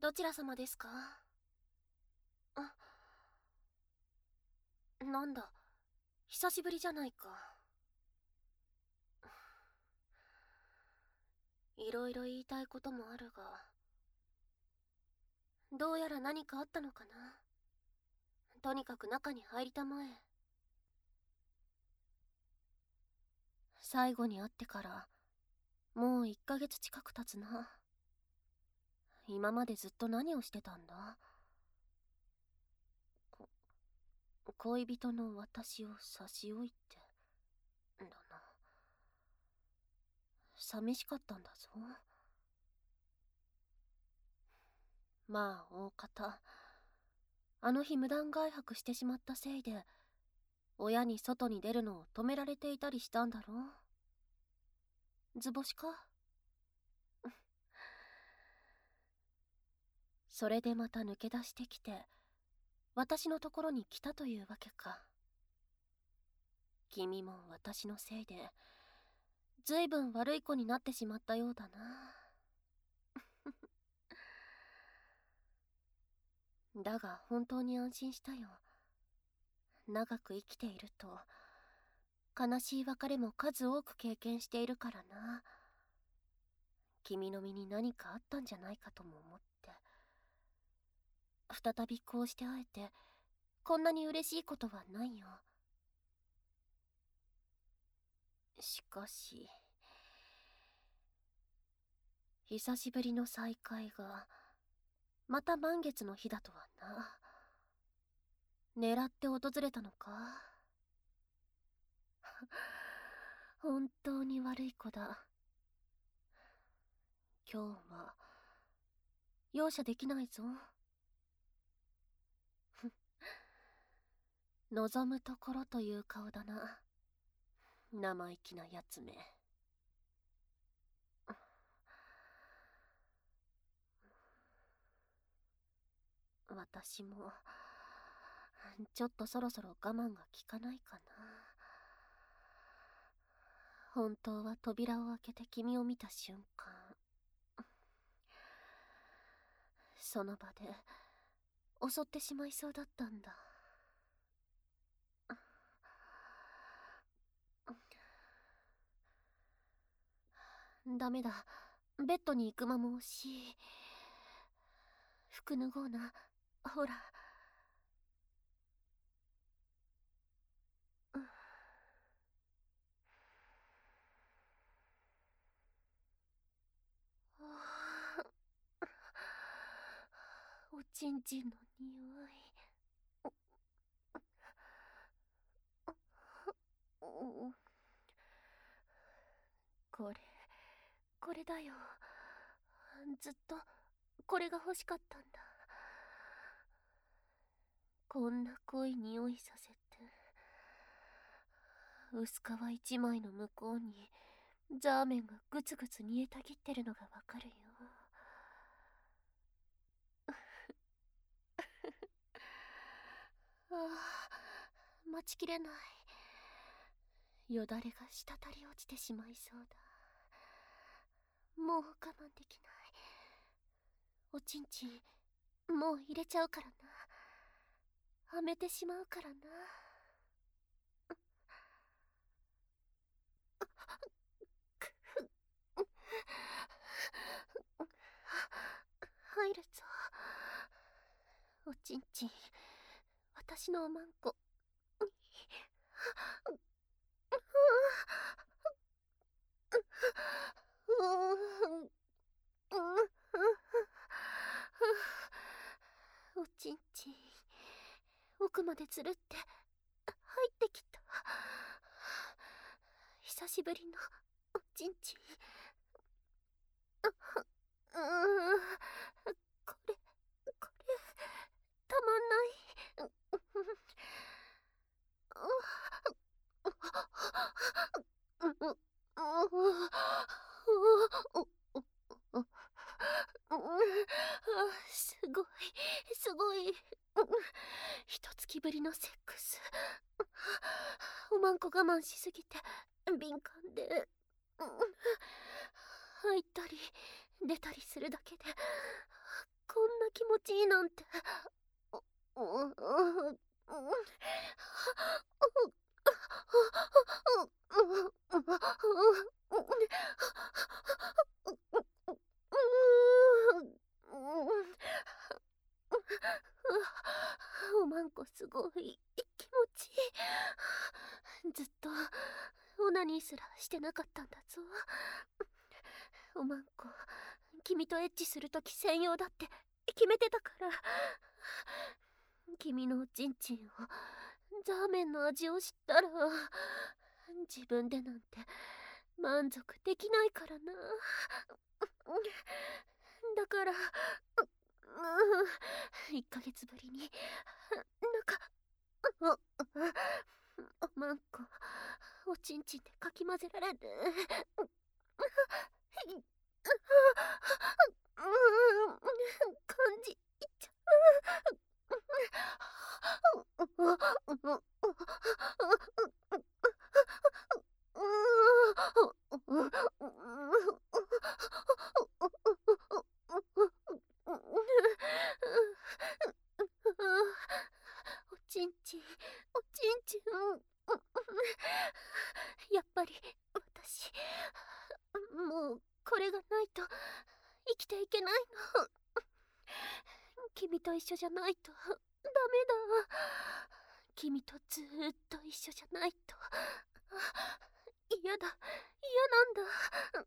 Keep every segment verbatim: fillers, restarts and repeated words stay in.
どちら様ですか？あ、なんだ、久しぶりじゃないか。いろいろ言いたいこともあるが、どうやら何かあったのかな。とにかく中に入りたまえ。最後に会ってからもういっかげつ近く経つな。今までずっと何をしてたんだ？こ恋人の私を差し置いてだな。寂しかったんだぞ。まあ大方、あの日無断外泊してしまったせいで親に外に出るのを止められていたりしたんだろう。図星か？それでまた抜け出してきて私のところに来たというわけか。君も私のせいでずいぶん悪い子になってしまったようだな。だが本当に安心したよ。長く生きていると悲しい別れも数多く経験しているからな。君の身に何かあったんじゃないかとも思って。再びこうして会えてこんなに嬉しいことはないよ。しかし久しぶりの再会がまた満月の日だとはな。狙って訪れたのか？本当に悪い子だ。今日は容赦できないぞ。望むところという顔だな。生意気なやつめ。私もちょっとそろそろ我慢が効かないかな。本当は扉を開けて君を見た瞬間、その場で襲ってしまいそうだったんだ。ダメだ、ベッドに行く間も惜しい。服脱ごうな、ほら。おちんちんの匂い。これこれだよ。ずっとこれが欲しかったんだ。こんな濃い匂いさせて、薄皮一枚の向こうにザーメンがグツグツ煮えたぎってるのがわかるよ。ああ、待ちきれない。よだれが滴り落ちてしまいそうだ。もう我慢できない。おちんちんもう入れちゃうからな。はめてしまうからな。入るぞ。おちんちん、私のおまんこ。おちんちん、奥までつるって入ってきた。久しぶりのおちんちん。うーん、これこれたまんない。すごいすごい。一月ぶりのセックス。おまんこ我慢しすぎて敏感で、入ったり出たりするだけでここんな気持ちいいなんて。う、う、う、う、おまんこすごい気持ちいい。ずっとオナニーすらしてなかったんだぞ。おまんこ、君とエッチするとき専用だって決めてたから。君のおちんちんを、ザーメンの味を知ったら自分でなんて満足できないからな。だからいっかげつぶりになんかおまんこおちんちんでかき混ぜられる。感じちゃおちんちんおちんちん。やっぱり私もうこれがないと生きていけないの。君と一緒じゃないとダメだ。君とずーっと一緒じゃないと嫌だ、嫌なんだ。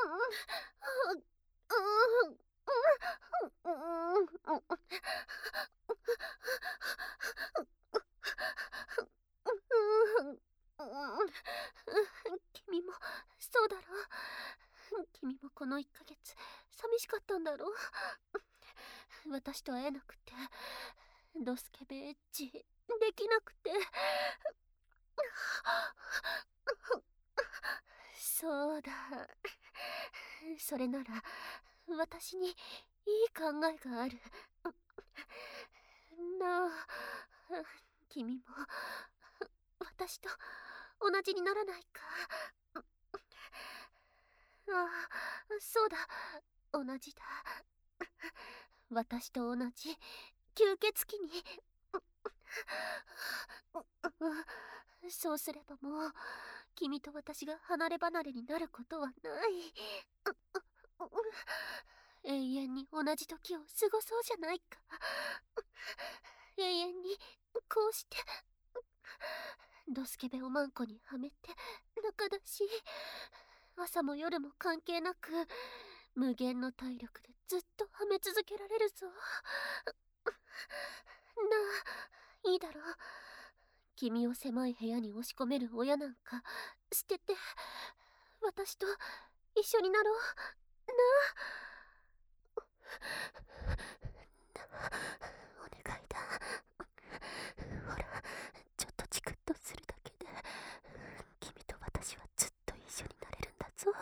君もそうだろ。君もこのいっかげつ寂しかったんだろ。私と会えなくてドスケベエッチできなくて。そうだ、それなら私にいい考えがある。なあ、君も私と同じにならないか。ああ、そうだ、同じだ。私と同じ吸血鬼に。そうすればもう君と私が離れ離れになることはない。永遠に同じ時を過ごそうじゃないか。永遠にこうしてドスケベおまんこにはめて仲だし、朝も夜も関係なく無限の体力でずっとはめ続けられるぞ。なあ、いいだろう。君を狭い部屋に押し込める親なんか捨てて私と一緒になろう。なあ、お願いだ。ほら、ちょっとチクッとするだけで君と私はずっと一緒になれるんだぞ。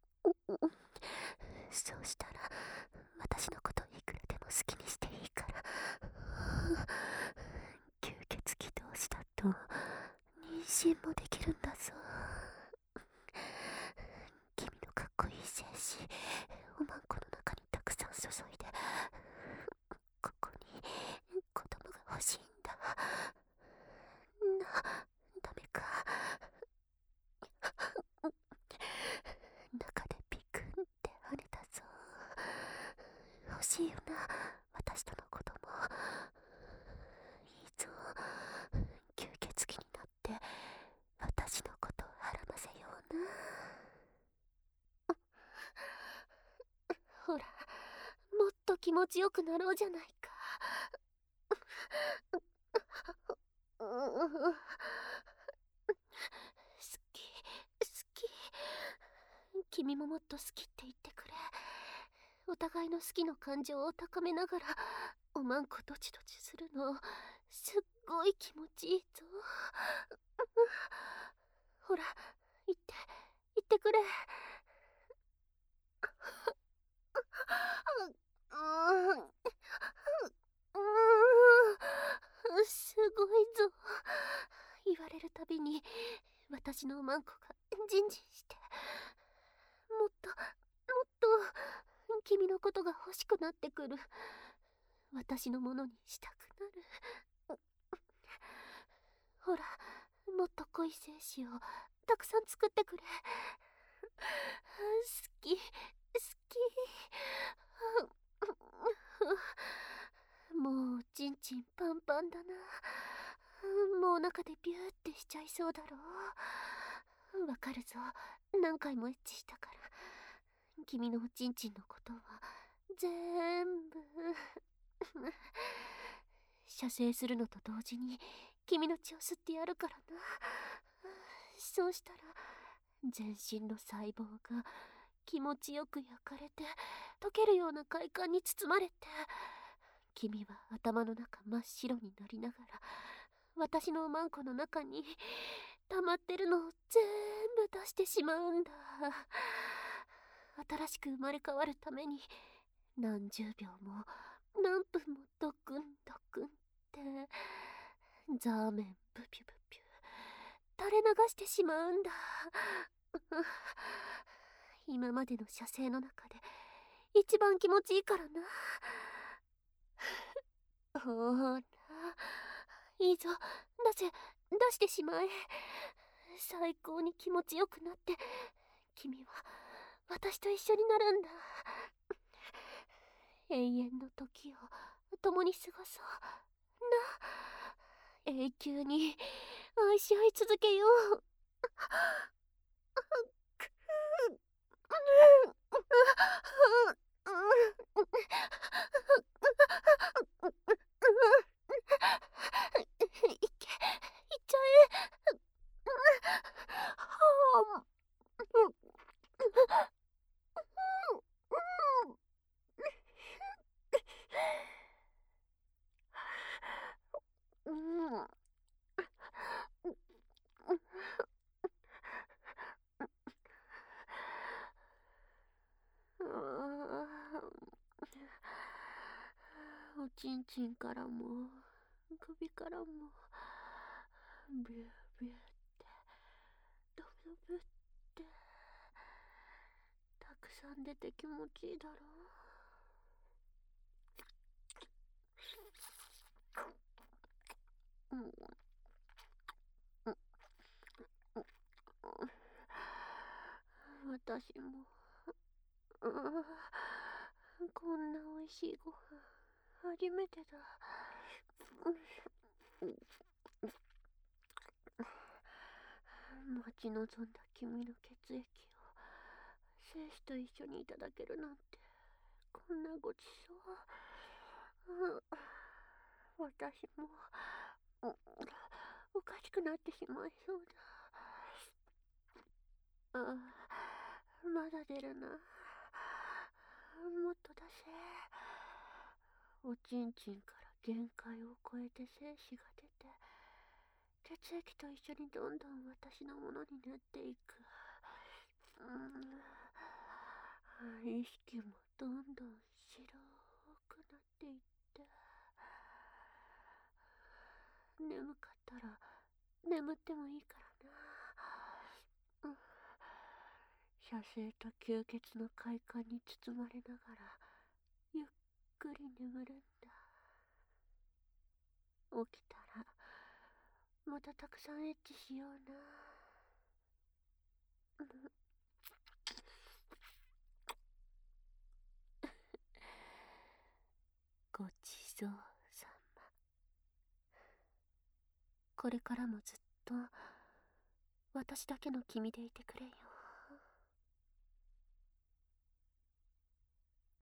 そうしたら私のこといくらでも好きにしていいから。吸血鬼同士だと妊娠もできるんだぞ。君のかっこいい精子おまんこの中にたくさん注いでここに子供が欲しいんだ。な、ダメか。中でピクンって跳ねたぞ。欲しいよな、私との子供。いいぞ、吸血鬼になって私のことをはらませような。ほら、もっと気持ちよくなろうじゃないか。好き、好き。君ももっと好きって言ってくれ。お互いの好きの感情を高めながらおまんこドチドチするのすっごい気持ちいいぞ。ほら、言って言ってくれ。すごいぞ。言われるたびに私のおまんこがジンジンして、もっともっと君のことが欲しくなってくる。 私のものにしたくなる。ほら、もっと濃い精子をたくさん作ってくれ。好き、好き。もうちんちんパンパンだな。もう中でビューってしちゃいそうだろう。わかるぞ、何回もエッチしたから。君のおちんちんのことは全部射精するのと同時に君の血を吸ってやるからな。そうしたら全身の細胞が気持ちよく焼かれて溶けるような快感に包まれて、君は頭の中真っ白になりながら私のマンコの中に溜まってるのを全部出してしまうんだ。新しく生まれ変わるために何十秒も何分もドクンドクンってザーメンブピュブピュ垂れ流してしまうんだ。今までの射精の中で一番気持ちいいからな。ほら、いいぞ、出せ、出してしまえ。最高に気持ちよくなって君は私と一緒になるんだ。永遠の時を共に過ごそうな。永久に愛し合い続けよう。いけ、いっちゃえ。おちんちんからも首からもビュービューってドブドブってたくさん出て気持ちいいだろう。うんうんうん、私も、うん、こんなおいしいご飯初めてだ。待ち望んだ君の血液を精子と一緒にいただけるなんてこんなごちそう、うん、私も、うん、おかしくなってしまいそうだ。あ、まだ出るな。もっと出せ。おちんちんから限界を超えて精子が出て血液と一緒にどんどん私のものになっていく。うん、意識もどんどん白くなっていって、眠かったら眠ってもいいからな。うん、射精と吸血の快感に包まれながらゆっくり眠るんだ。起きたらまたたくさんエッチしような。うん、ごちそうさま。これからもずっと私だけの君でいてくれよ。